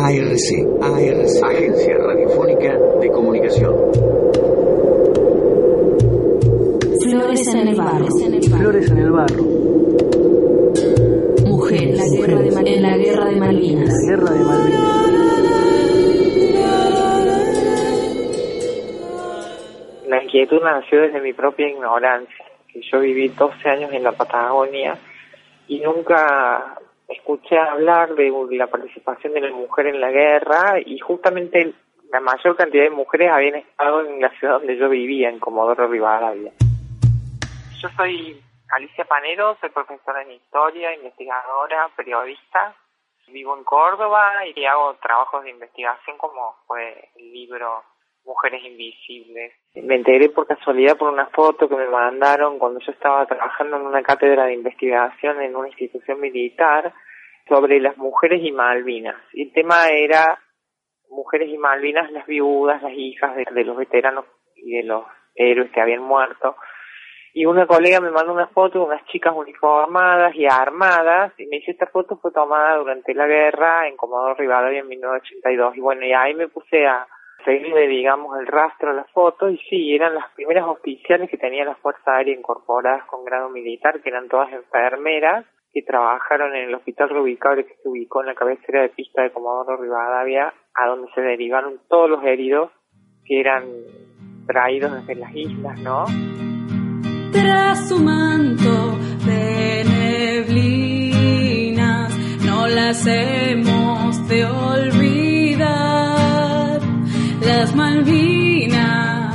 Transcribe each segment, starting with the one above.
ARC, Agencia Radiofónica de Comunicación. Flores en el barro. Flores en el barro. Mujeres en la guerra de Malvinas. La guerra de Malvinas. La inquietud nació desde mi propia ignorancia, que yo viví 12 años en la Patagonia y nunca escuché hablar de la participación de la mujer en la guerra, y justamente la mayor cantidad de mujeres habían estado en la ciudad donde yo vivía, en Comodoro Rivadavia. Yo soy Alicia Panero, soy profesora en historia, investigadora, periodista. Vivo en Córdoba y hago trabajos de investigación como fue el libro Mujeres Invisibles. Me enteré por casualidad por una foto que me mandaron cuando yo estaba trabajando en una cátedra de investigación en una institución militar sobre las mujeres y Malvinas. Y el tema era mujeres y Malvinas, las viudas, las hijas de los veteranos y de los héroes que habían muerto. Y una colega me mandó una foto de unas chicas uniformadas y armadas, y me dice, esta foto fue tomada durante la guerra en Comodoro Rivadavia en 1982. Y bueno, y ahí me puse a seguirle, digamos, el rastro a la foto, y sí, eran las primeras oficiales que tenía la Fuerza Aérea incorporadas con grado militar, que eran todas enfermeras, que trabajaron en el Hospital Reubicable que se ubicó en la cabecera de pista de Comodoro Rivadavia, a donde se derivaron todos los heridos que eran traídos desde las islas, ¿no? Tras su manto de neblinas, no las hemos de olvidar. Las Malvinas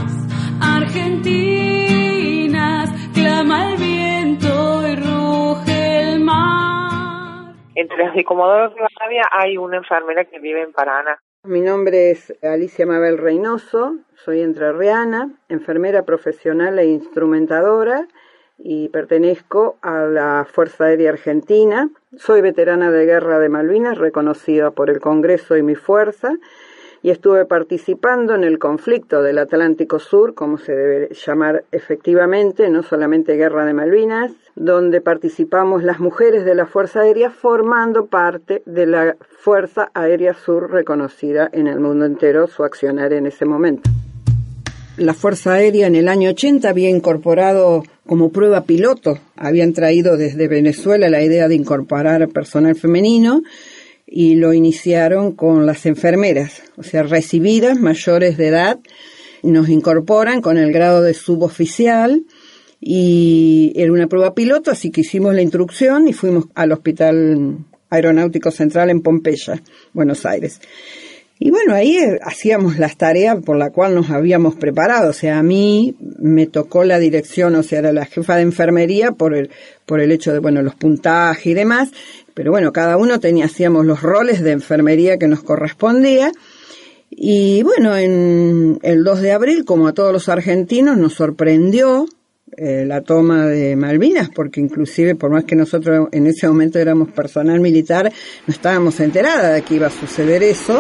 argentinas, clama el viento y ruge el mar. Entre las de Comodoro Rivadavia hay una enfermera que vive en Paraná. Mi nombre es Alicia Mabel Reynoso, soy entrerriana, enfermera profesional e instrumentadora, y pertenezco a la Fuerza Aérea Argentina. Soy veterana de guerra de Malvinas, reconocida por el Congreso y mi fuerza, y estuve participando en el conflicto del Atlántico Sur, como se debe llamar efectivamente, no solamente Guerra de Malvinas, donde participamos las mujeres de la Fuerza Aérea formando parte de la Fuerza Aérea Sur, reconocida en el mundo entero su accionar en ese momento. La Fuerza Aérea en el año 80 había incorporado como prueba piloto, habían traído desde Venezuela la idea de incorporar personal femenino, y lo iniciaron con las enfermeras, o sea, recibidas, mayores de edad, nos incorporan con el grado de suboficial, y era una prueba piloto, así que hicimos la instrucción y fuimos al Hospital Aeronáutico Central en Pompeya, Buenos Aires. Y bueno, ahí hacíamos las tareas por la cual nos habíamos preparado, o sea, a mí me tocó la dirección, o sea, era la jefa de enfermería por el hecho de, bueno, los puntajes y demás, pero bueno, cada uno hacíamos los roles de enfermería que nos correspondía. Y bueno, en el 2 de abril, como a todos los argentinos, nos sorprendió la toma de Malvinas, porque inclusive, por más que nosotros en ese momento éramos personal militar, no estábamos enteradas de que iba a suceder eso.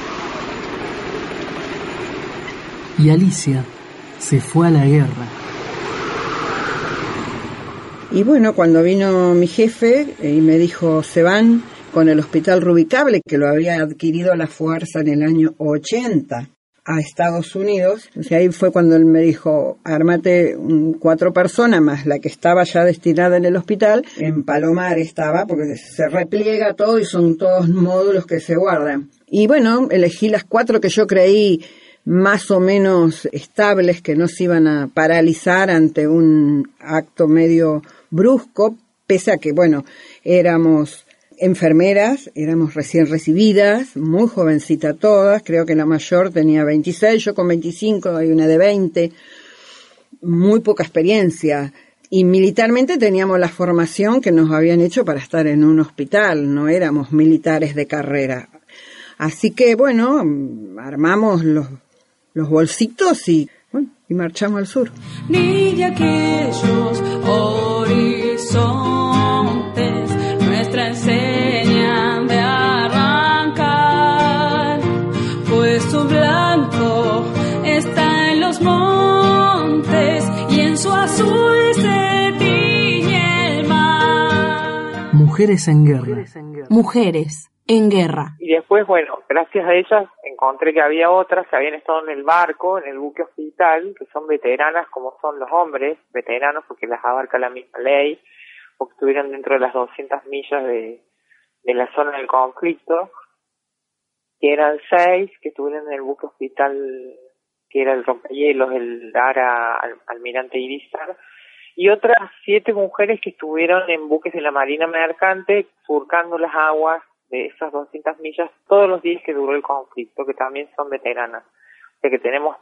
Y Alicia se fue a la guerra. Y bueno, cuando vino mi jefe y me dijo, se van con el Hospital Reubicable, que lo había adquirido la Fuerza en el año 80 a Estados Unidos. O sea, ahí fue cuando él me dijo, armate 4 personas más la que estaba ya destinada en el hospital. En Palomar estaba, porque se repliega todo y son todos módulos que se guardan. Y bueno, elegí las 4 que yo creí más o menos estables, que no se iban a paralizar ante un acto medio brusco, pese a que, bueno, éramos enfermeras, éramos recién recibidas, muy jovencitas todas, creo que la mayor tenía 26, yo con 25, hay una de 20, muy poca experiencia. Y militarmente teníamos la formación que nos habían hecho para estar en un hospital, no éramos militares de carrera. Así que, bueno, armamos los bolsitos y marchamos al sur. Ni de aquellos horizontes nuestra enseñan de arrancar, pues su blanco está en los montes y en su azul se tiñe el mar. Mujeres en guerra. Mujeres en guerra. Y después, bueno, gracias a ellas encontré que había otras que habían estado en el barco, en el buque hospital, que son veteranas como son los hombres, veteranos porque las abarca la misma ley, porque estuvieron dentro de las 200 millas de la zona del conflicto, que eran 6 que estuvieron en el buque hospital, que era el rompehielos, el Ara Almirante Irizar, y otras 7 mujeres que estuvieron en buques de la Marina Mercante surcando las aguas de esas 200 millas todos los días que duró el conflicto, que también son veteranas. O sea que tenemos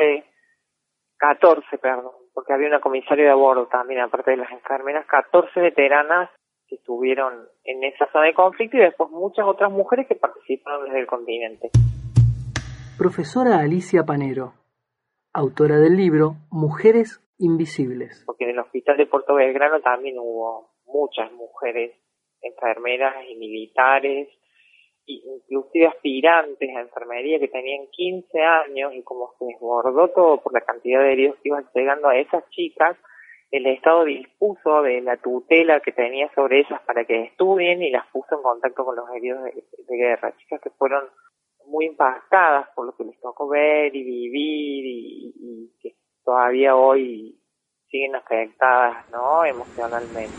14, porque había una comisaria de a bordo también, aparte de las enfermeras, 14 veteranas que estuvieron en esa zona de conflicto y después muchas otras mujeres que participaron desde el continente. Profesora Alicia Panero, autora del libro Mujeres Invisibles. Porque en el hospital de Puerto Belgrano también hubo muchas mujeres enfermeras y militares, inclusive aspirantes a enfermería que tenían 15 años, y como se desbordó todo por la cantidad de heridos que iban llegando a esas chicas, el Estado dispuso de la tutela que tenía sobre ellas para que estudien y las puso en contacto con los heridos de guerra, chicas que fueron muy impactadas por lo que les tocó ver y vivir y que todavía hoy siguen afectadas, ¿no?, emocionalmente.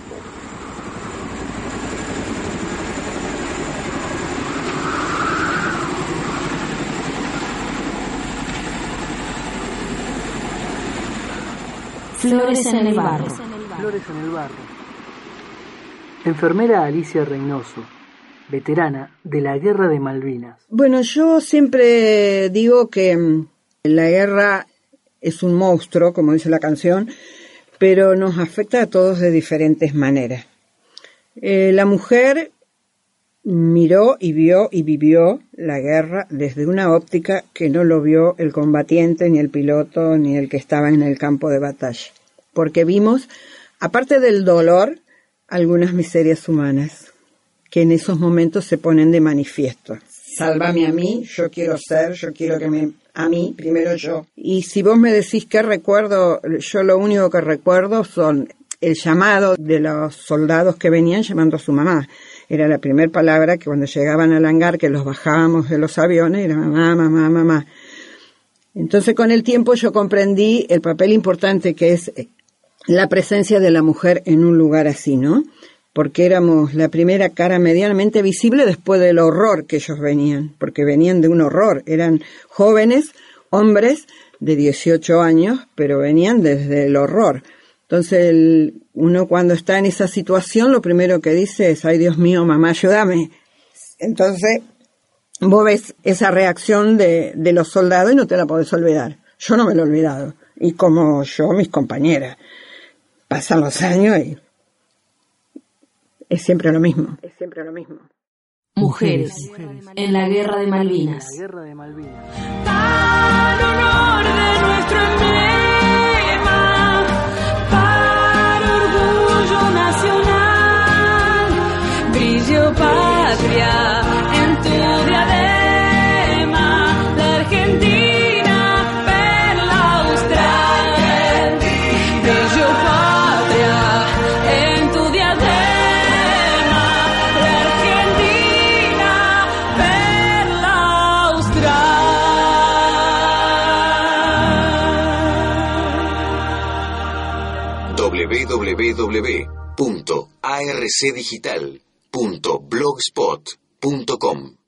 Flores en el barro. Flores en el barro. Enfermera Alicia Reynoso, veterana de la Guerra de Malvinas. Bueno, yo siempre digo que la guerra es un monstruo, como dice la canción, pero nos afecta a todos de diferentes maneras. La mujer miró y vio y vivió la guerra desde una óptica que no lo vio el combatiente, ni el piloto, ni el que estaba en el campo de batalla. Porque vimos, aparte del dolor, algunas miserias humanas que en esos momentos se ponen de manifiesto. Sálvame a mí, yo quiero que a mí, primero yo. Y si vos me decís qué recuerdo, yo lo único que recuerdo son el llamado de los soldados que venían llamando a su mamá. Era la primera palabra que cuando llegaban al hangar, que los bajábamos de los aviones, era mamá, mamá, mamá. Entonces con el tiempo yo comprendí el papel importante que es la presencia de la mujer en un lugar así, ¿no? Porque éramos la primera cara medianamente visible después del horror que ellos venían, porque venían de un horror, eran jóvenes, hombres de 18 años, pero venían desde el horror. Entonces uno cuando está en esa situación lo primero que dice es, ay Dios mío, mamá, ayúdame. Entonces vos ves esa reacción de los soldados y no te la podés olvidar. Yo no me lo he olvidado. Y como yo, mis compañeras. Pasan los años y es siempre lo mismo. Es siempre lo mismo. Mujeres en la Guerra de Malvinas. Para honor de nuestro emblema, para orgullo nacional, brillo patria en tu diadema, la Argentina, perla austral, brillo patria en tu diadema, la Argentina, perla www.arcdigital.blogspot.com